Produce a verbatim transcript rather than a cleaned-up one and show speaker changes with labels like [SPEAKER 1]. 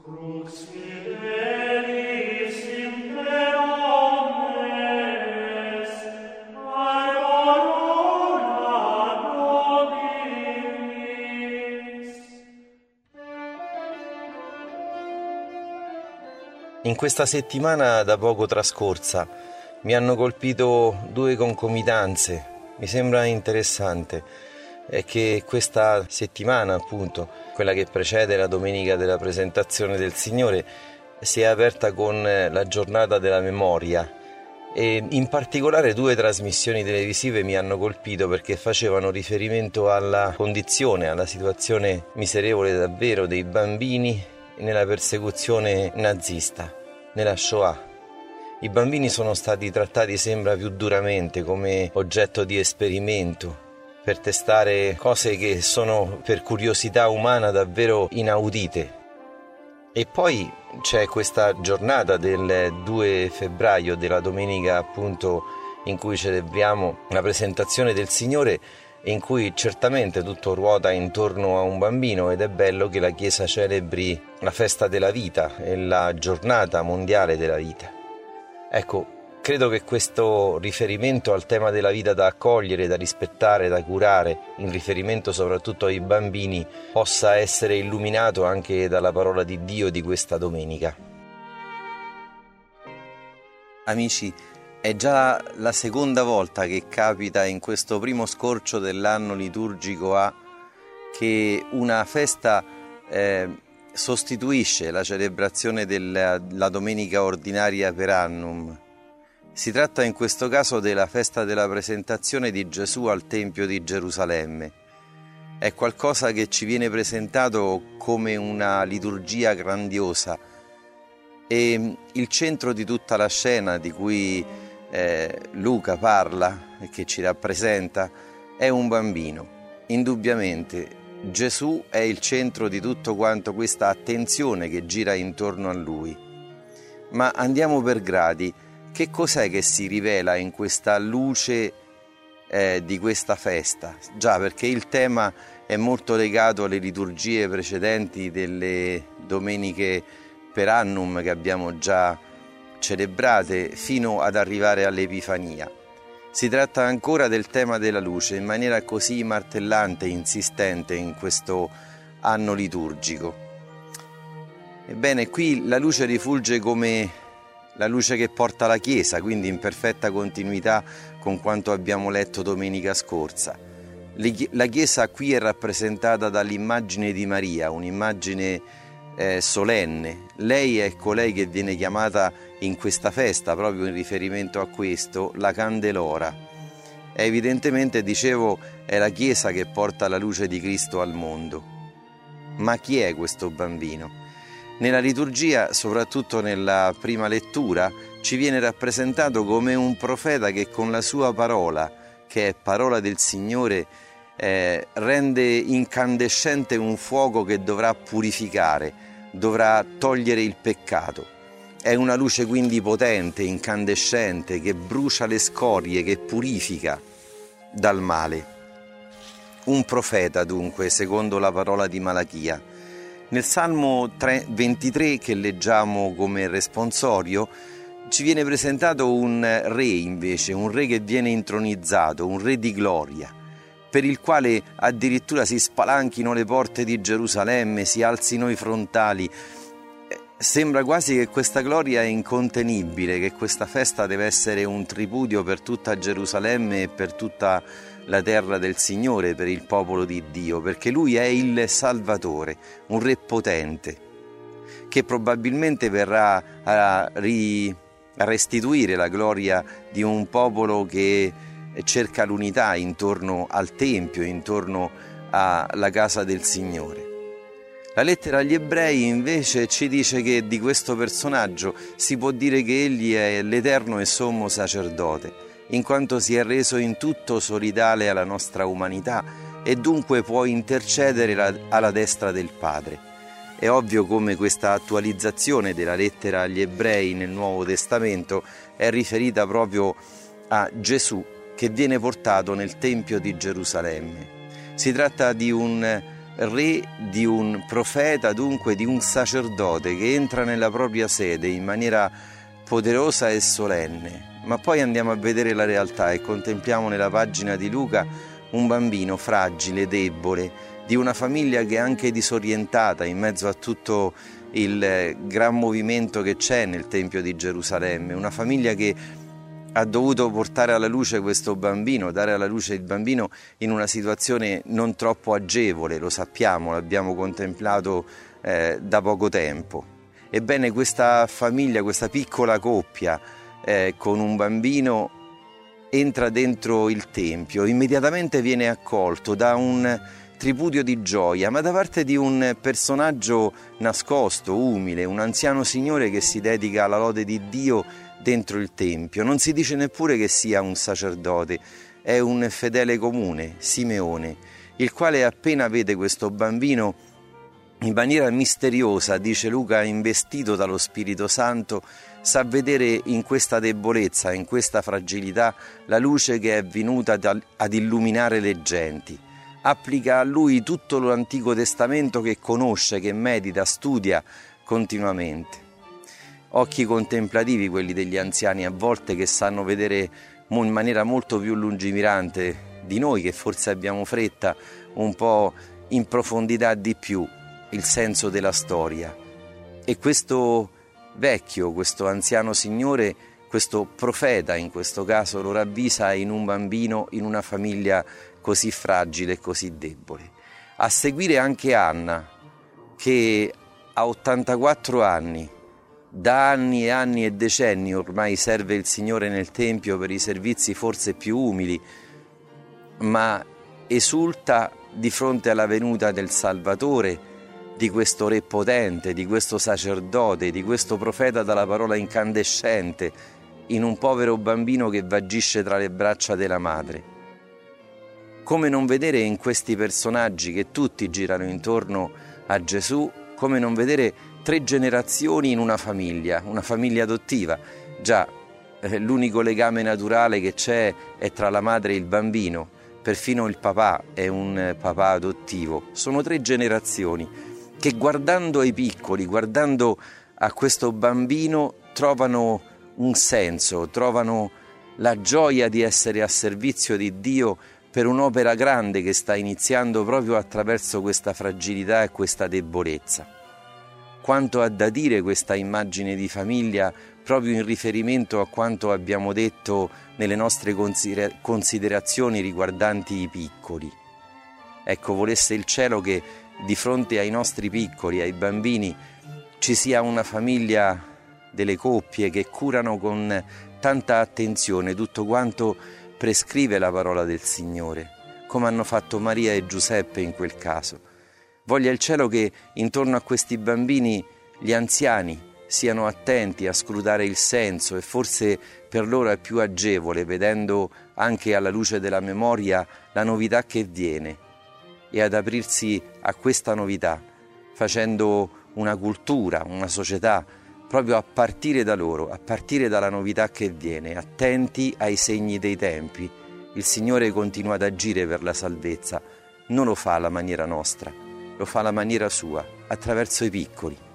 [SPEAKER 1] In questa settimana da poco trascorsa mi hanno colpito due concomitanze. Mi sembra interessante è che questa settimana, appunto, quella che precede la domenica della presentazione del Signore, si è aperta con la giornata della memoria e in particolare due trasmissioni televisive mi hanno colpito perché facevano riferimento alla condizione, alla situazione miserevole davvero dei bambini nella persecuzione nazista, nella Shoah. I bambini sono stati trattati, sembra, più duramente, come oggetto di esperimento, per testare cose che sono per curiosità umana davvero inaudite. E poi c'è questa giornata del due febbraio, della domenica appunto in cui celebriamo la presentazione del Signore, in cui certamente tutto ruota intorno a un bambino ed è bello che la Chiesa celebri la festa della vita e la giornata mondiale della vita. Ecco, credo che questo riferimento al tema della vita da accogliere, da rispettare, da curare, in riferimento soprattutto ai bambini, possa essere illuminato anche dalla parola di Dio di questa domenica. Amici, è già la seconda volta che capita in questo primo scorcio dell'anno liturgico A che una festa eh, sostituisce la celebrazione della la domenica ordinaria per annum. Si tratta in questo caso della festa della presentazione di Gesù al Tempio di Gerusalemme. È qualcosa che ci viene presentato come una liturgia grandiosa e il centro di tutta la scena di cui eh, Luca parla e che ci rappresenta è un bambino. Indubbiamente Gesù è il centro di tutto quanto questa attenzione che gira intorno a lui. Ma andiamo per gradi. Che cos'è che si rivela in questa luce eh, di questa festa? Già, perché il tema è molto legato alle liturgie precedenti delle domeniche per annum che abbiamo già celebrate fino ad arrivare all'Epifania. Si tratta ancora del tema della luce in maniera così martellante e insistente in questo anno liturgico. Ebbene, qui la luce rifulge come la luce che porta la Chiesa, quindi in perfetta continuità con quanto abbiamo letto domenica scorsa. La Chiesa qui è rappresentata dall'immagine di Maria, un'immagine eh, solenne. Lei è colei che viene chiamata in questa festa, proprio in riferimento a questo, la Candelora. E evidentemente, dicevo, è la Chiesa che porta la luce di Cristo al mondo. Ma chi è questo bambino? Nella liturgia, soprattutto nella prima lettura, ci viene rappresentato come un profeta che con la sua parola, che è parola del Signore, eh, rende incandescente un fuoco che dovrà purificare, dovrà togliere il peccato. È una luce quindi potente, incandescente, che brucia le scorie, che purifica dal male. Un profeta dunque, secondo la parola di Malachia. Nel Salmo ventitré, che leggiamo come responsorio, ci viene presentato un re invece, un re che viene intronizzato, un re di gloria, per il quale addirittura si spalanchino le porte di Gerusalemme, si alzino i frontali. Sembra quasi che questa gloria è incontenibile, che questa festa deve essere un tripudio per tutta Gerusalemme e per tutta la terra del Signore, per il popolo di Dio, perché Lui è il Salvatore, un Re potente, che probabilmente verrà a, ri, a restituire la gloria di un popolo che cerca l'unità intorno al Tempio, intorno alla casa del Signore. La lettera agli Ebrei invece ci dice che di questo personaggio si può dire che egli è l'eterno e sommo sacerdote, in quanto si è reso in tutto solidale alla nostra umanità e dunque può intercedere alla destra del Padre. È ovvio come questa attualizzazione della lettera agli Ebrei nel Nuovo Testamento è riferita proprio a Gesù che viene portato nel Tempio di Gerusalemme. Si tratta di un re di un profeta, dunque di un sacerdote che entra nella propria sede in maniera poderosa e solenne. Ma poi andiamo a vedere la realtà e contempliamo nella pagina di Luca un bambino fragile, debole, di una famiglia che è anche disorientata in mezzo a tutto il gran movimento che c'è nel Tempio di Gerusalemme, una famiglia che ha dovuto portare alla luce questo bambino, dare alla luce il bambino in una situazione non troppo agevole, lo sappiamo, l'abbiamo contemplato eh, da poco tempo. Ebbene, questa famiglia, questa piccola coppia eh, con un bambino entra dentro il Tempio, immediatamente viene accolto da un tripudio di gioia, ma da parte di un personaggio nascosto, umile, un anziano signore che si dedica alla lode di Dio dentro il Tempio. Non si dice neppure che sia un sacerdote, è un fedele comune, Simeone, il quale appena vede questo bambino in maniera misteriosa, dice Luca, investito dallo Spirito Santo, sa vedere in questa debolezza, in questa fragilità, la luce che è venuta ad illuminare le genti. Applica a lui tutto l'Antico Testamento che conosce, che medita, studia continuamente. Occhi contemplativi quelli degli anziani, a volte, che sanno vedere in maniera molto più lungimirante di noi, che forse abbiamo fretta un po' in profondità di più il senso della storia. E questo vecchio, questo anziano signore, questo profeta in questo caso, lo ravvisa in un bambino, in una famiglia così fragile e così debole. A seguire anche Anna, che a ottantaquattro anni, da anni e anni e decenni ormai serve il Signore nel Tempio per i servizi forse più umili, ma esulta di fronte alla venuta del Salvatore, di questo Re potente, di questo sacerdote, di questo profeta dalla parola incandescente, in un povero bambino che vagisce tra le braccia della madre. Come non vedere in questi personaggi che tutti girano intorno a Gesù, come non vedere tre generazioni in una famiglia, una famiglia adottiva. Già, eh, l'unico legame naturale che c'è è tra la madre e il bambino, perfino il papà è un papà adottivo. Sono tre generazioni che, guardando ai piccoli, guardando a questo bambino, trovano un senso, trovano la gioia di essere a servizio di Dio per un'opera grande che sta iniziando proprio attraverso questa fragilità e questa debolezza. Quanto ha da dire questa immagine di famiglia proprio in riferimento a quanto abbiamo detto nelle nostre considerazioni riguardanti i piccoli. Ecco, volesse il cielo che di fronte ai nostri piccoli, ai bambini, ci sia una famiglia delle coppie che curano con tanta attenzione tutto quanto prescrive la parola del Signore, come hanno fatto Maria e Giuseppe in quel caso. Voglia il cielo che intorno a questi bambini gli anziani siano attenti a scrutare il senso, e forse per loro è più agevole, vedendo anche alla luce della memoria la novità che viene, e ad aprirsi a questa novità, facendo una cultura, una società, proprio a partire da loro, a partire dalla novità che viene, attenti ai segni dei tempi. Il Signore continua ad agire per la salvezza, non lo fa alla maniera nostra, lo fa alla maniera sua, attraverso i piccoli.